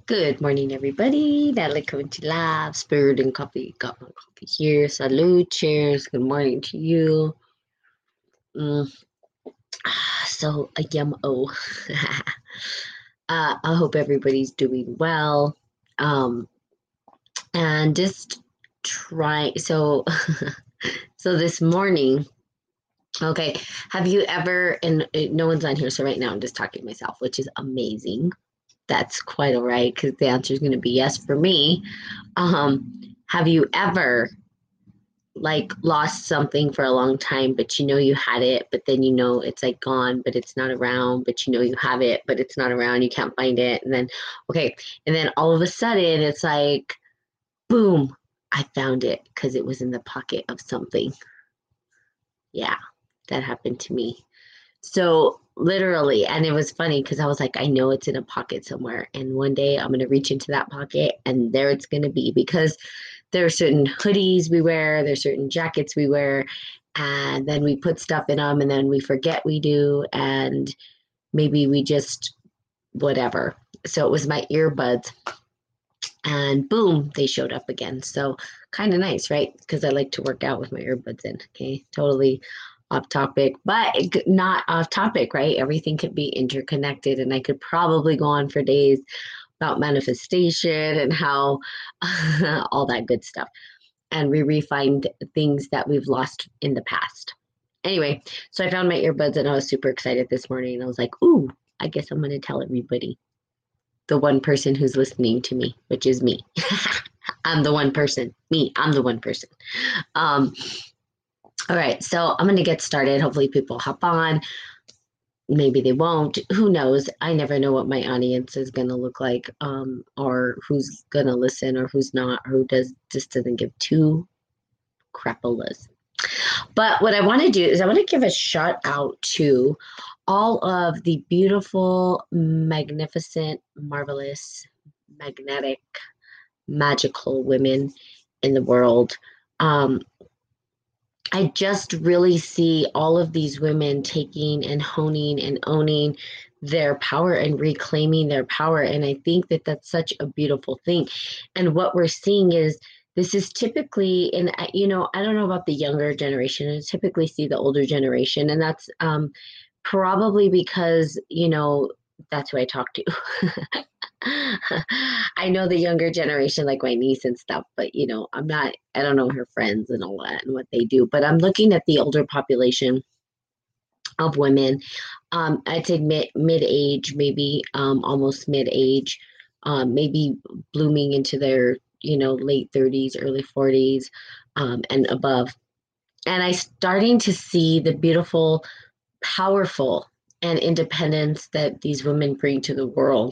Good morning, everybody. Natalie coming to live. Spirit and coffee. Got my coffee here. Salute. Cheers. Good morning to you. Mm, so, a yum oh. I hope everybody's doing well. Um, and just try. So this morning, okay, have you ever, and no one's on here, so right now I'm just talking to myself, which is amazing. That's quite all right because the answer is going to be yes for me. Have you ever like lost something for a long time, but you know you had it, but then you know it's like gone, but it's not around, but you know you have it, but it's not around, you can't find it. And then, okay, and then all of a sudden it's like, boom, I found it because it was in the pocket of something. Yeah, that happened to me. So literally, and it was funny because I was like, I know it's in a pocket somewhere. And one day I'm going to reach into that pocket and there it's going to be because there are certain hoodies we wear, there's certain jackets we wear, and then we put stuff in them and then we forget we do. And maybe we just whatever. So it was my earbuds and boom, they showed up again. So kind of nice, right? Because I like to work out with my earbuds in. Okay, totally off topic, but not off topic, right? Everything could be interconnected, and I could probably go on for days about manifestation and how all that good stuff. And we refined things that we've lost in the past. Anyway, so I found my earbuds and I was super excited this morning. I was like, ooh, I guess I'm going to tell everybody, the one person who's listening to me, which is me. I'm the one person. Me, I'm the one person. Um, all right, so I'm going to get started. Hopefully, people hop on. Maybe they won't. Who knows? I never know what my audience is going to look like, or who's going to listen, or who's not, or who just doesn't give two crapolas. But what I want to do is I want to give a shout out to all of the beautiful, magnificent, marvelous, magnetic, magical women in the world. Um, I just really see all of these women taking and honing and owning their power and reclaiming their power. And I think that that's such a beautiful thing. And what we're seeing is this is typically, and I don't know about the younger generation, I typically see the older generation. And that's probably because, that's who I talk to. I know the younger generation, like my niece and stuff, but I don't know her friends and all that and what they do. But I'm looking at the older population of women. I'd say mid age, maybe almost mid age, maybe blooming into their late 30s, early 40s, and above. And I starting to see the beautiful, powerful, and independence that these women bring to the world.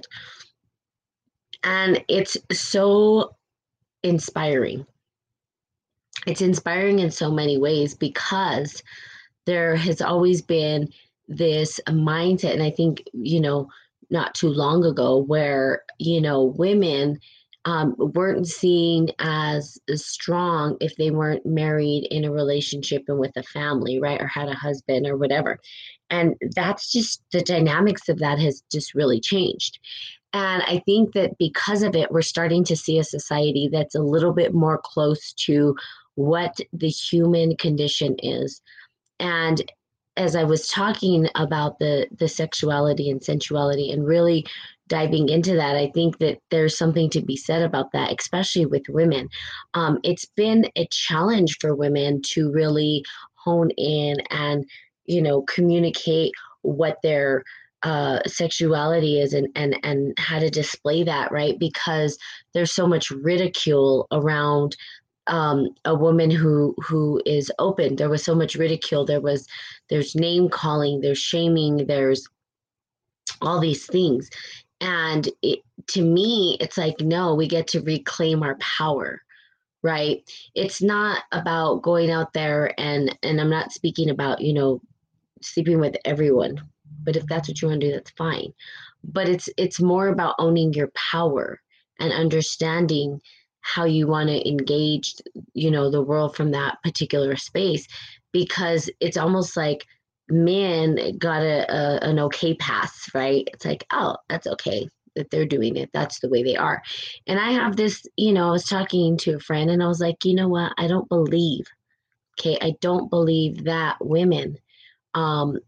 And it's so inspiring. It's inspiring in so many ways because there has always been this mindset, and I think, not too long ago, where, women weren't seen as strong if they weren't married in a relationship and with a family, right? Or had a husband or whatever. And that's just the dynamics of that has just really changed. And I think that because of it, we're starting to see a society that's a little bit more close to what the human condition is. And as I was talking about the sexuality and sensuality and really diving into that, I think that there's something to be said about that, especially with women. It's been a challenge for women to really hone in and, communicate what their sexuality is and how to display that, right? Because there's so much ridicule around a woman who is open. There was so much ridicule. There's name calling, there's shaming, there's all these things. And to me, it's like, no, we get to reclaim our power, right? It's not about going out there and I'm not speaking about, sleeping with everyone. But if that's what you want to do, that's fine. But it's more about owning your power and understanding how you want to engage, the world from that particular space, because it's almost like men got an okay pass, right? It's like, oh, that's okay. that they're doing it. That's the way they are. And I have this, I was talking to a friend and I was like, you know what? I don't believe, okay, I don't believe that women, um,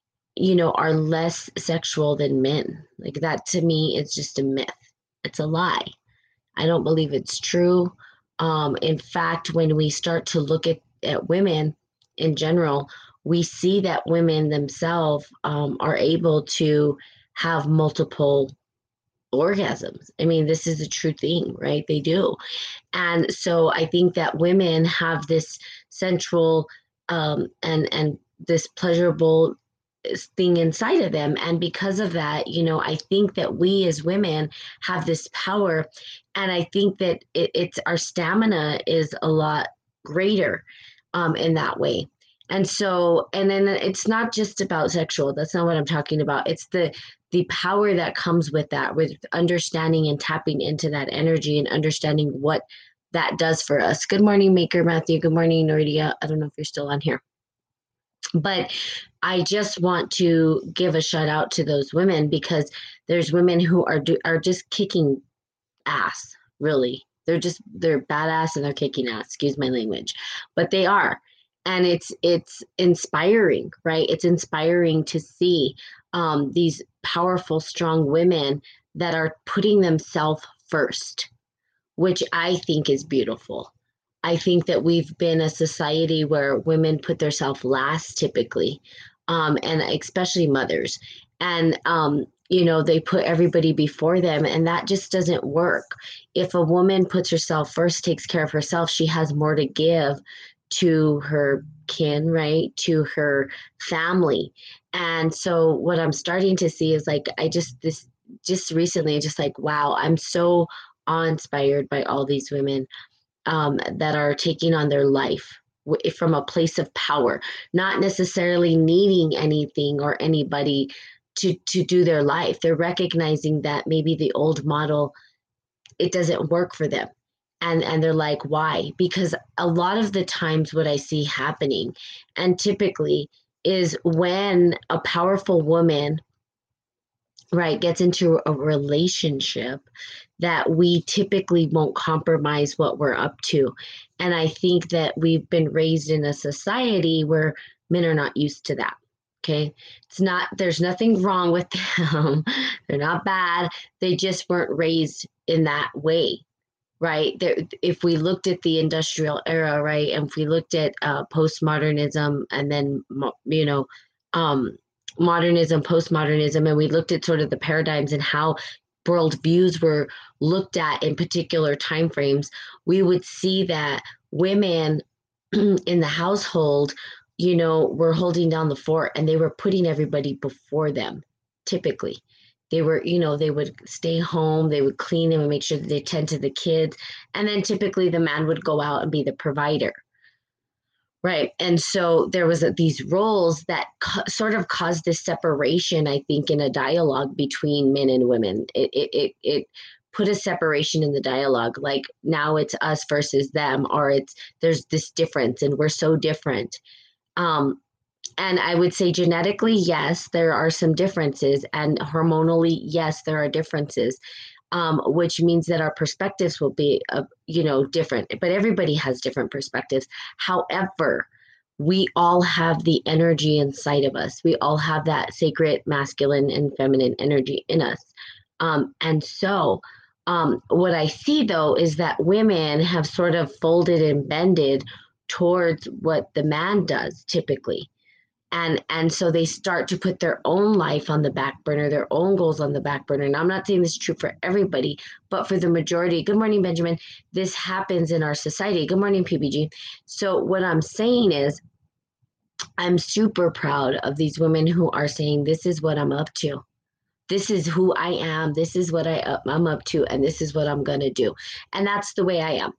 are less sexual than men. Like that to me, it's just a myth. It's a lie. I don't believe it's true. In fact, when we start to look at women in general, we see that women themselves are able to have multiple orgasms. I mean, this is a true thing, right? They do. And so I think that women have this central and this pleasurable thing inside of them. And because of that, I think that we as women have this power. And I think that it's our stamina is a lot greater in that way. And so, and then it's not just about sexual. That's not what I'm talking about. It's the power that comes with that, with understanding and tapping into that energy and understanding what that does for us. Good morning, Maker Matthew. Good morning, Nordia. I don't know if you're still on here. But I just want to give a shout out to those women because there's women who are just kicking ass, really. They're badass and they're kicking ass, excuse my language. But they are. And it's inspiring, right? It's inspiring to see these powerful, strong women that are putting themselves first, which I think is beautiful. I think that we've been a society where women put themselves last typically, and especially mothers. And, they put everybody before them, and that just doesn't work. If a woman puts herself first, takes care of herself, she has more to give to her kin, right? To her family. And so what I'm starting to see is like, just recently, just like, wow, I'm so awe-inspired by all these women that are taking on their life from a place of power, not necessarily needing anything or anybody to do their life. They're recognizing that maybe the old model, it doesn't work for them. And they're like, why? Because a lot of the times what I see happening, and typically, is when a powerful woman, right, gets into a relationship, that we typically won't compromise what we're up to. And I think that we've been raised in a society where men are not used to that. Okay. There's nothing wrong with them. They're not bad. They just weren't raised in that way. Right. If we looked at the industrial era, right, and if we looked at postmodernism and then, um, modernism, postmodernism, and we looked at sort of the paradigms and how world views were looked at in particular time frames, we would see that women in the household, were holding down the fort and they were putting everybody before them, typically. They were, they would stay home, they would clean, they would make sure that they tend to the kids. And then typically the man would go out and be the provider. Right. And so there was these roles that sort of caused this separation, I think, in a dialogue between men and women. It put a separation in the dialogue. Like now it's us versus them, or there's this difference and we're so different. Um, and I would say genetically, yes, there are some differences, and hormonally, yes, there are differences, which means that our perspectives will be, different. But everybody has different perspectives. However, we all have the energy inside of us. We all have that sacred masculine and feminine energy in us. And so, what I see though is that women have sort of folded and bended towards what the man does typically, and so they start to put their own life on the back burner, their own goals on the back burner. And I'm not saying this is true for everybody, but for the majority. Good morning, Benjamin. This happens in our society. Good morning, PBG. So what I'm saying is, I'm super proud of these women who are saying, this is what I'm up to, this is who I am, this is what I'm up to, and this is what I'm going to do. And that's the way I am.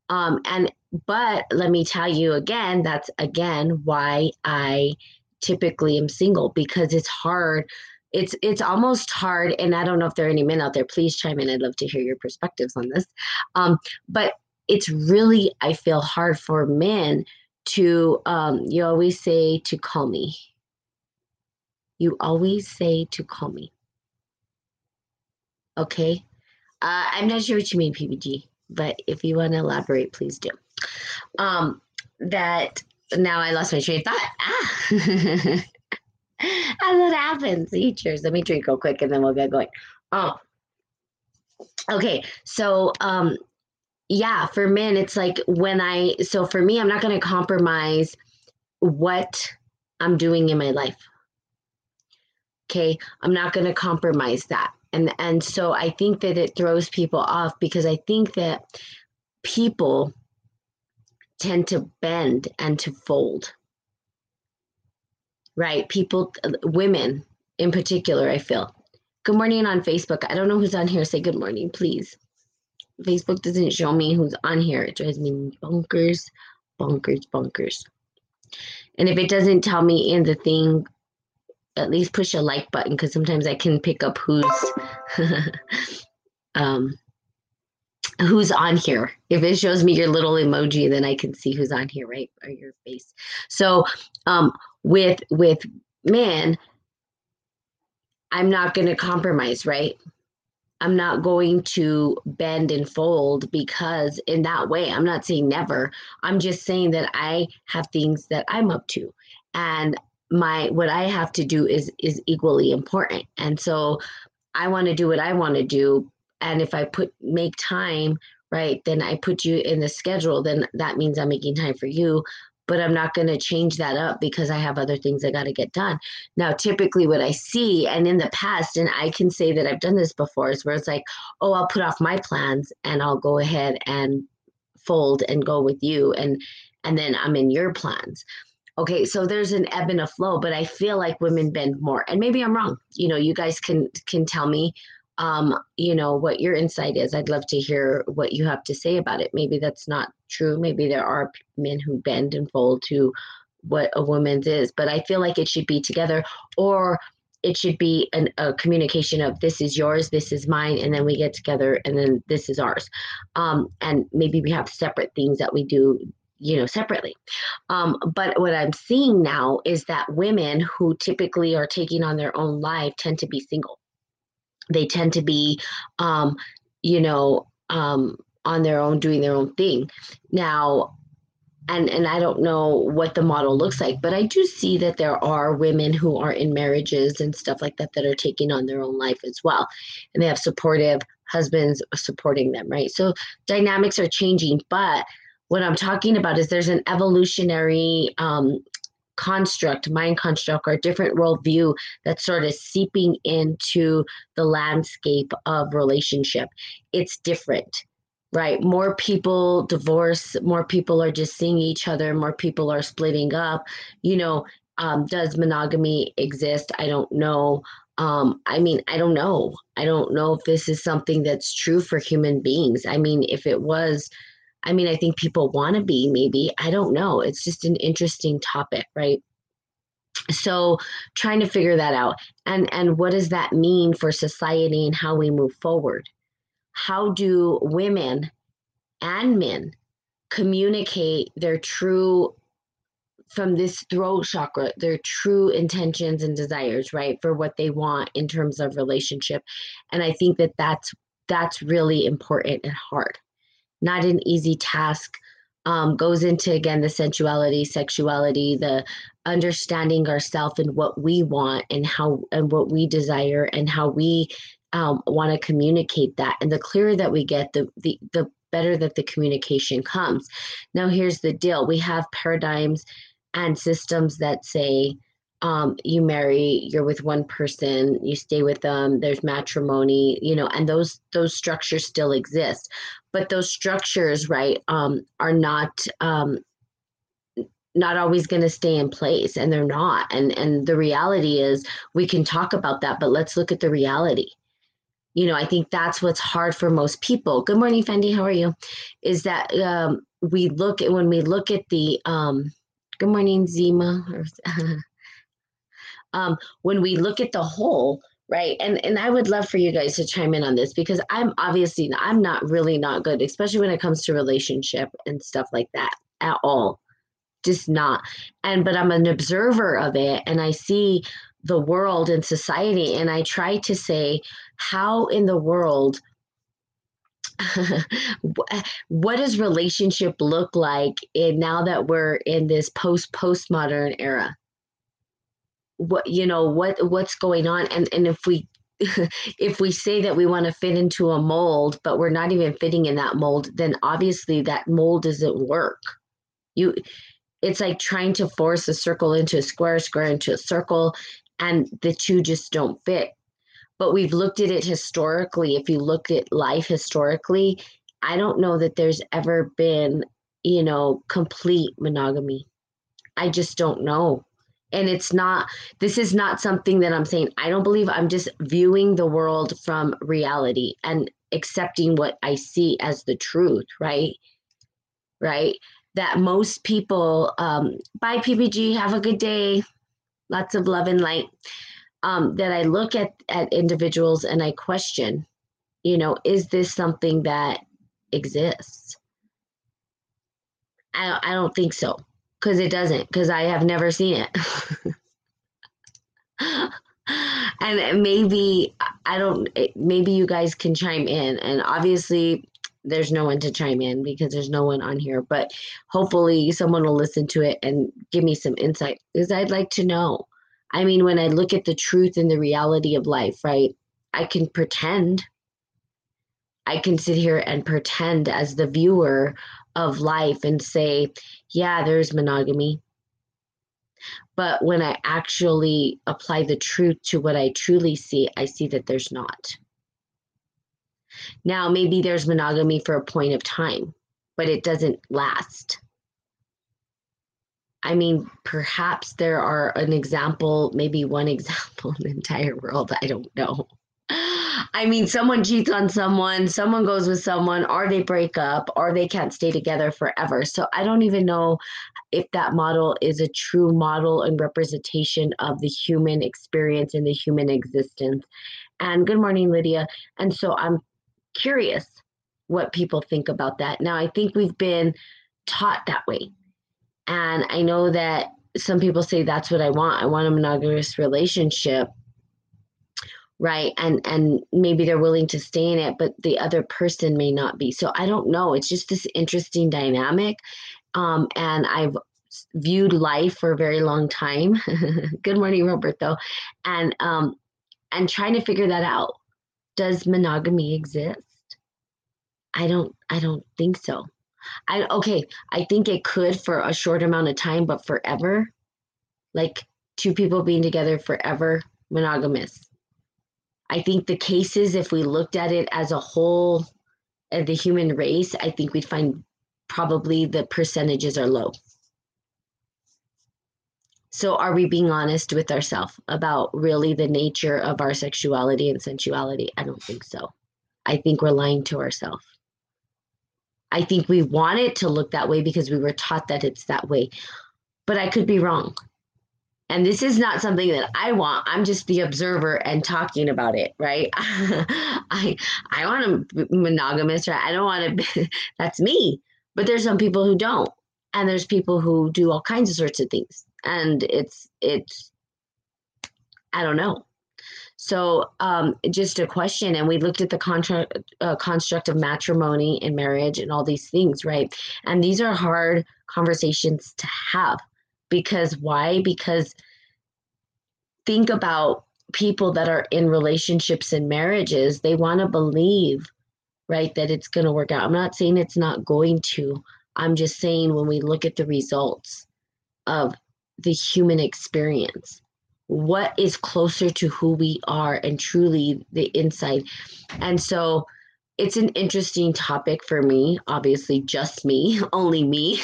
But let me tell you again, that's again why I typically am single, because it's hard. It's almost hard. And I don't know if there are any men out there, please chime in. I'd love to hear your perspectives on this. But it's really, I feel, hard for men to, you always say to call me. You always say to call me. Okay. I'm not sure what you mean, PBG, but if you want to elaborate, please do. Um, that now I lost my train of thought. Ah, how that happens. Cheers. Let me drink real quick and then we'll get going. Oh, okay. So, yeah, for men, it's like so for me, I'm not going to compromise what I'm doing in my life. Okay. I'm not going to compromise that. And so I think that it throws people off because I think that people tend to bend and to fold, right? People, women in particular, I feel. Good morning on Facebook. I don't know who's on here. Say good morning, please. Facebook doesn't show me who's on here. It drives me bonkers, bonkers, bonkers. And if it doesn't tell me in the thing, at least push a like button because sometimes I can pick up um, who's on here. If it shows me your little emoji, then I can see who's on here, right? Or your face. So um, with men, I'm not going to compromise, right? I'm not going to bend and fold because in that way, I'm not saying never. I'm just saying that I have things that I'm up to. And my what I have to do is equally important. And so I want to do what I want to do. And if I make time, right, then I put you in the schedule, then that means I'm making time for you. But I'm not going to change that up because I have other things I got to get done. Now, typically, what I see, and in the past, and I can say that I've done this before, is where it's like, oh, I'll put off my plans and I'll go ahead and fold and go with you. And then I'm in your plans. Okay, so there's an ebb and a flow, but I feel like women bend more. And maybe I'm wrong. You guys can tell me what your insight is. I'd love to hear what you have to say about it. Maybe that's not true. Maybe there are men who bend and fold to what a woman's is, but I feel like it should be together, or it should be a communication of this is yours, this is mine, and then we get together and then this is ours. And maybe we have separate things that we do, separately. But what I'm seeing now is that women who typically are taking on their own life tend to be single. They tend to be, um, on their own, doing their own thing. Now, and I don't know what the model looks like, but I do see that there are women who are in marriages and stuff like that that are taking on their own life as well, and they have supportive husbands supporting them, right? So dynamics are changing, but what I'm talking about is there's an evolutionary mind construct, or a different worldview that's sort of seeping into the landscape of relationship. It's different, right? More people divorce, more people are just seeing each other, more people are splitting up. Does monogamy exist? I don't know. I don't know. I don't know if this is something that's true for human beings. I mean, if it was, I think people want to be, maybe. I don't know. It's just an interesting topic, right? So trying to figure that out. And what does that mean for society and how we move forward? How do women and men communicate their true from this throat chakra, their true intentions and desires, right, for what they want in terms of relationship? And I think that that's really important and hard, not an easy task. Goes into again the sensuality, sexuality, the understanding ourselves and what we want and how and what we desire and how we want to communicate that. And the clearer that we get, the better that the communication comes. Now, here's the deal: we have paradigms and systems that say you marry, you're with one person, you stay with them, there's matrimony, and those structures still exist, but those structures, right, are not always going to stay in place, and they're not. And the reality is, we can talk about that, but let's look at the reality. I think that's what's hard for most people. Good morning, Fendi. How are you? Is that when we look at the good morning, Zima. When we look at the whole, right? And I would love for you guys to chime in on this because I'm not really not good, especially when it comes to relationship and stuff like that at all. Just not. But I'm an observer of it, and I see the world and society, and I try to say, how in the world what does relationship look like now that we're in this postmodern era? What's going on? And if we if we say that we want to fit into a mold, but we're not even fitting in that mold, then obviously that mold doesn't work. You It's like trying to force a circle into a square into a circle, and the two just don't fit. But we've looked at it historically. If you look at life historically, I don't know that there's ever been, complete monogamy. I just don't know. And this is not something that I'm saying I don't believe. I'm just viewing the world from reality and accepting what I see as the truth, right? Right. That most people, bye PPG, have a good day. Lots of love and light. That I look at individuals and I question, is this something that exists? I don't think so, because it doesn't, because I have never seen it. And maybe you guys can chime in, and obviously there's no one to chime in because there's no one on here, but hopefully someone will listen to it and give me some insight, because I'd like to know. I mean, when I look at the truth and the reality of life, right, I can pretend. I can sit here and pretend as the viewer of life and say, yeah, there's monogamy. But when I actually apply the truth to what I truly see, I see that there's not. Now, maybe there's monogamy for a point of time, but it doesn't last. I mean, perhaps there are maybe one example in the entire world. I don't know. I mean, someone cheats on someone goes with someone, or they break up, or they can't stay together forever. So I don't even know if that model is a true model and representation of the human experience and the human existence. And good morning, Lydia. And so I'm curious what people think about that. Now, I think we've been taught that way. And I know that some people say that's what I want. I want a monogamous relationship, right? And maybe they're willing to stay in it, but the other person may not be. So I don't know. It's just this interesting dynamic. And I've viewed life for a very long time. Good morning, Roberto. And trying to figure that out. Does monogamy exist? I don't think so. I think it could for a short amount of time, but forever, like two people being together forever, monogamous. I think the cases, if we looked at it as a whole, the human race, I think we'd find probably the percentages are low. So are we being honest with ourselves about really the nature of our sexuality and sensuality? I don't think so. I think we're lying to ourselves. I think we want it to look that way because we were taught that it's that way. But I could be wrong. And this is not something that I want. I'm just the observer and talking about it, right? I want a monogamous, right? I don't want to, that's me. But there's some people who don't. And there's people who do all kinds of sorts of things. And it's I don't know. So just a question, and we looked at the construct of matrimony and marriage and all these things, right? And these are hard conversations to have. Because why? Because think about people that are in relationships and marriages, they want to believe, right, that it's going to work out. I'm not saying it's not going to. I'm just saying when we look at the results of the human experience, what is closer to who we are and truly the inside. And so it's an interesting topic for me, obviously just me, only me.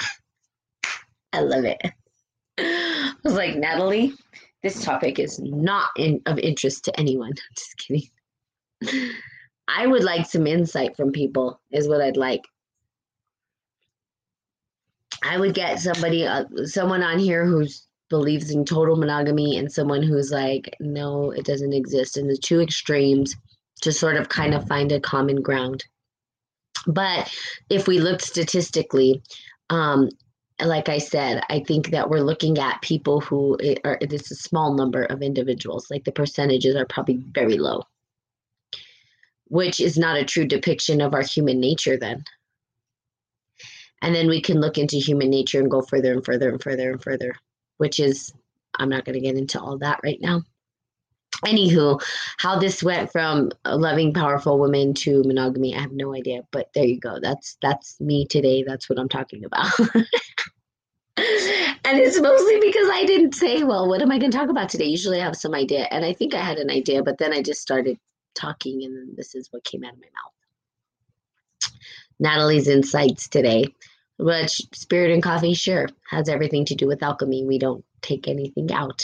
I love it. I was like, Natalie, this topic is not of interest to anyone. I'm just kidding. I would like some insight from people is what I'd like. I would get someone on here who's believes in total monogamy and someone who's like, no, it doesn't exist, and the two extremes to sort of kind of find a common ground. But if we looked statistically, like I said, I think that we're looking at people who are, it's a small number of individuals, like the percentages are probably very low, which is not a true depiction of our human nature then. And then we can look into human nature and go further and further and further and further, which is, I'm not going to get into all that right now. Anywho, how this went from a loving, powerful woman to monogamy, I have no idea. But there you go. That's me today. That's what I'm talking about. And it's mostly because I didn't say, well, what am I going to talk about today? Usually I have some idea. And I think I had an idea, but then I just started talking, and then this is what came out of my mouth. Natalie's insights today. Which spirit and coffee, sure, has everything to do with alchemy. We don't take anything out.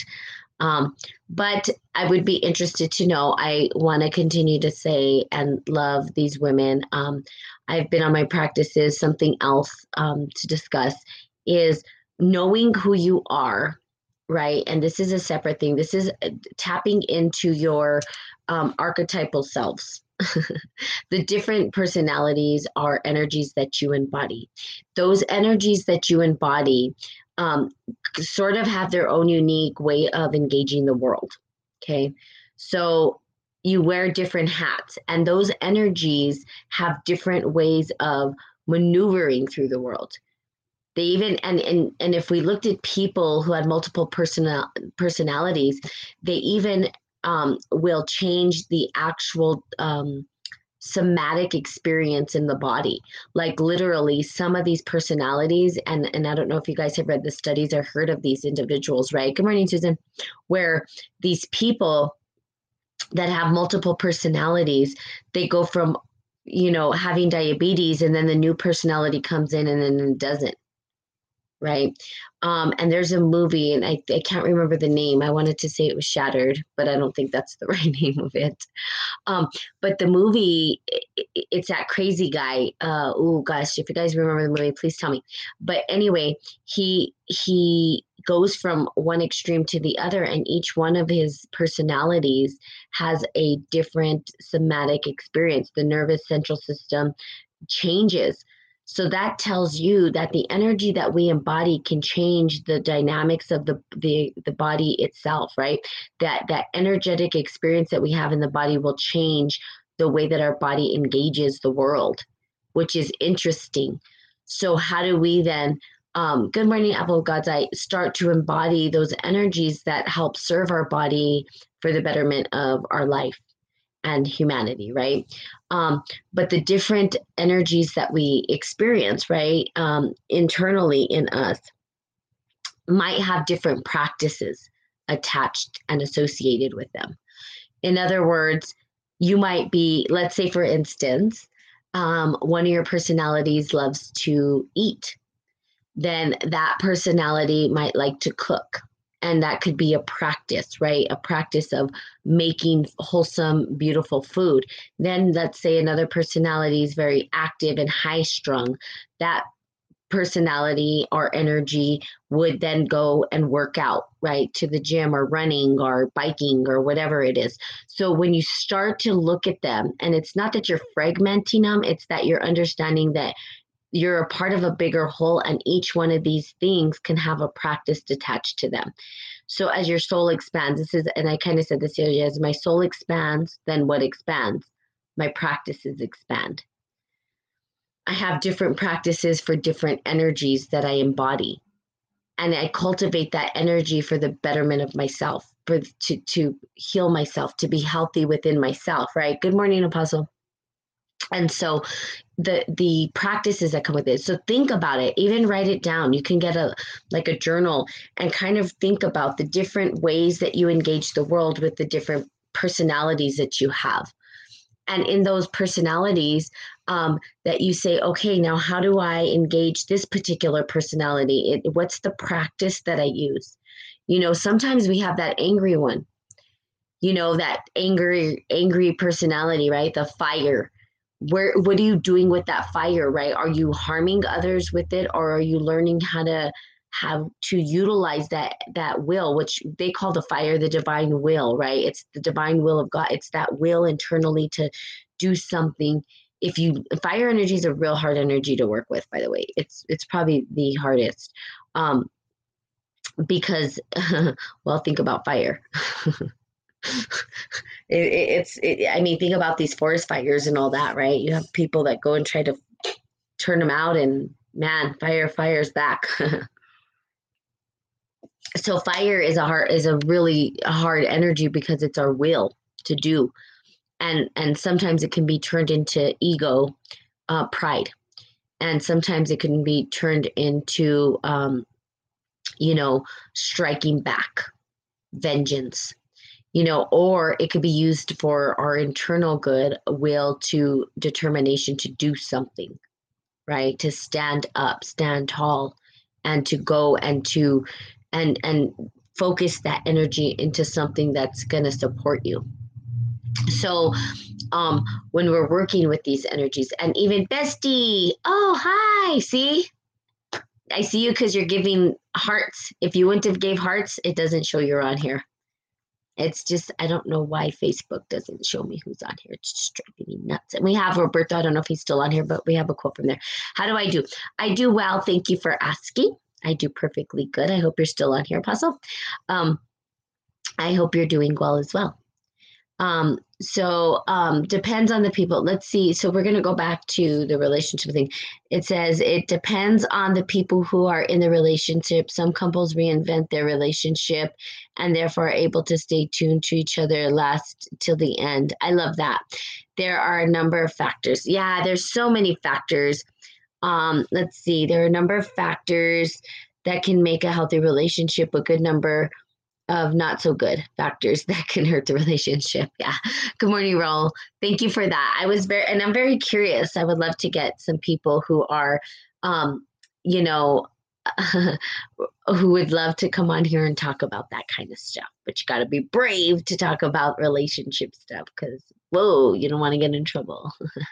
But I would be interested to know. I want to continue to say and love these women. I've been on my practices. Something else to discuss is knowing who you are, right? And this is a separate thing. This is tapping into your archetypal selves. The different personalities are energies that you embody. Those energies that you embody sort of have their own unique way of engaging the world. Okay. So you wear different hats, and those energies have different ways of maneuvering through the world. They even, and if we looked at people who had multiple personalities, they even will change the actual somatic experience in the body. Like literally some of these personalities, and I don't know if you guys have read the studies or heard of these individuals, right? Good morning, Susan. Where these people that have multiple personalities, they go from, having diabetes, and then the new personality comes in and then it doesn't. Right. And there's a movie, and I can't remember the name. I wanted to say it was Shattered, but I don't think that's the right name of it. But the movie, it's that crazy guy. Oh gosh, if you guys remember the movie, please tell me. But anyway, he goes from one extreme to the other, and each one of his personalities has a different somatic experience. The nervous central system changes. So that tells you that the energy that we embody can change the dynamics of the body itself, right? That energetic experience that we have in the body will change the way that our body engages the world, which is interesting. So how do we then, good morning, Apple of God's Eye, start to embody those energies that help serve our body for the betterment of our life and humanity, right? But the different energies that we experience, right, internally in us might have different practices attached and associated with them. In other words, you might be, let's say, for instance, one of your personalities loves to eat. Then that personality might like to cook. And that could be a practice, right? A practice of making wholesome, beautiful food. Then let's say another personality is very active and high strung. That personality or energy would then go and work out, right? To the gym or running or biking or whatever it is. So when you start to look at them, and it's not that you're fragmenting them, it's that you're understanding that you're a part of a bigger whole, and each one of these things can have a practice attached to them. So as your soul expands, this is, and I kind of said this earlier, as my soul expands, then what expands? My practices expand. I have different practices for different energies that I embody. And I cultivate that energy for the betterment of myself, to heal myself, to be healthy within myself, right? Good morning, Apostle. And so the practices that come with it. So think about it, even write it down. You can get a journal and kind of think about the different ways that you engage the world with the different personalities that you have. And in those personalities, that you say, okay, now how do I engage this particular personality? What's the practice that I use? Sometimes we have that angry one, that angry personality, right? The fire. What are you doing with that fire, right? Are you harming others with it, or are you learning how to utilize that will, which they call the fire the divine will, right? It's the divine will of God. It's that will internally to do something fire energy is a real hard energy to work with, by the way. It's probably the hardest. Because well, think about fire. I mean, think about these forest fires and all that, right? You have people that go and try to turn them out, and man, fire's back. So fire is a really hard energy because it's our will to do, and sometimes it can be turned into ego, pride, and sometimes it can be turned into striking back, vengeance, or it could be used for our internal good, will to determination to do something, right? To stand up, stand tall, and to go and focus that energy into something that's going to support you. So when we're working with these energies, and even bestie, oh, hi, see? I see you because you're giving hearts. If you wouldn't have gave hearts, it doesn't show you're on here. It's just, I don't know why Facebook doesn't show me who's on here. It's just driving me nuts. And we have Roberto. I don't know if he's still on here, but we have a quote from there. How do I do? I do well. Thank you for asking. I do perfectly good. I hope you're still on here, Apostle. I hope you're doing well as well. So depends on the people. Let's see. So we're going to go back to the relationship thing. It says it depends on the people who are in the relationship. Some couples reinvent their relationship and therefore are able to stay tuned to each other, last till the end. I love that. There are a number of factors. Yeah, there's so many factors. Let's see. There are a number of factors that can make a healthy relationship, a good number of not so good factors that can hurt the relationship. Yeah. Good morning, Raul. Thank you for that. I'm very curious. I would love to get some people who are, who would love to come on here and talk about that kind of stuff. But you got to be brave to talk about relationship stuff because, whoa, you don't want to get in trouble.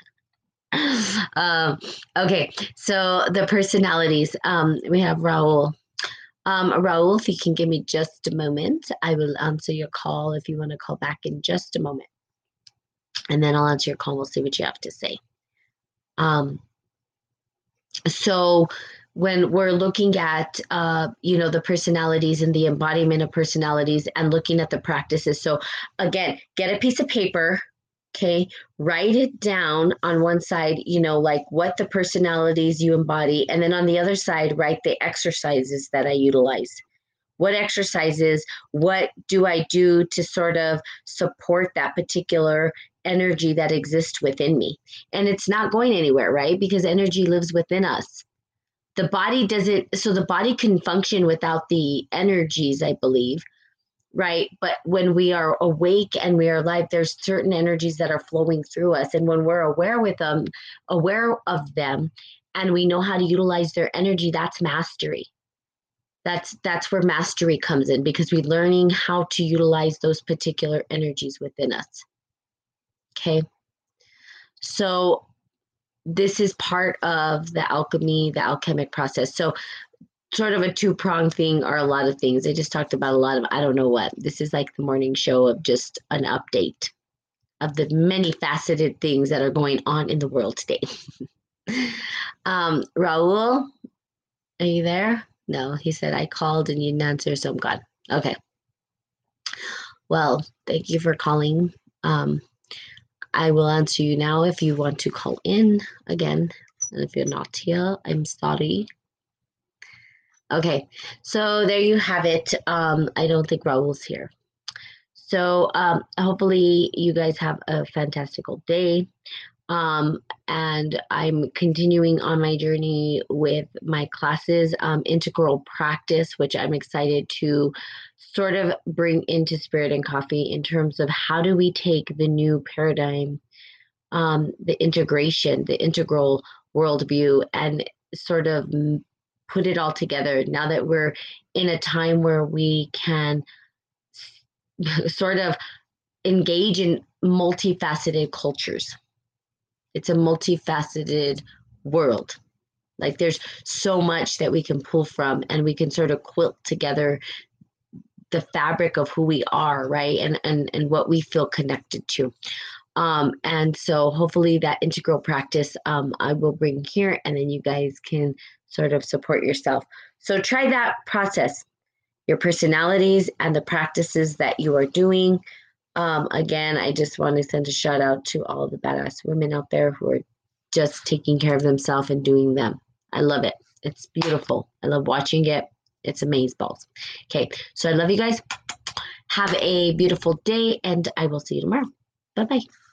Okay. So the personalities, we have Raul. Raul, if you can give me just a moment, I will answer your call if you want to call back in just a moment. And then I'll answer your call. We'll see what you have to say. So when we're looking at, the personalities and the embodiment of personalities and looking at the practices. So again, get a piece of paper. Okay, write it down on one side, like what the personalities you embody. And then on the other side, write the exercises that I utilize. What exercises, what do I do to sort of support that particular energy that exists within me? And it's not going anywhere, right? Because energy lives within us. The body the body can function without the energies, I believe. Right. But when we are awake and we are alive, there's certain energies that are flowing through us. And when we're aware of them, and we know how to utilize their energy, that's mastery. That's where mastery comes in, because we're learning how to utilize those particular energies within us. Okay. So this is part of the alchemy, the alchemic process. So sort of a two-pronged thing, or a lot of things. I just talked about a lot of, I don't know what. This is like the morning show of just an update of the many faceted things that are going on in the world today. Raul, are you there? No, he said, I called and you didn't answer, so I'm gone. Okay. Well, thank you for calling. I will answer you now if you want to call in again. And if you're not here, I'm sorry. Okay, so there you have it. I don't think Raul's here. So hopefully you guys have a fantastical day. And I'm continuing on my journey with my classes, integral practice, which I'm excited to sort of bring into Spirit and Coffee in terms of how do we take the new paradigm, the integration, the integral worldview, and sort of put it all together now that we're in a time where we can sort of engage in multifaceted cultures. It's a multifaceted world. Like there's so much that we can pull from, and we can sort of quilt together the fabric of who we are, right? And what we feel connected to. And so hopefully that integral practice I will bring here, and then you guys can sort of support yourself. So try that process, your personalities and the practices that you are doing. Again, I just want to send a shout out to all the badass women out there who are just taking care of themselves and doing them. I love it. It's beautiful. I love watching it. It's amazeballs. Okay, so I love you guys. Have a beautiful day, and I will see you tomorrow. Bye bye.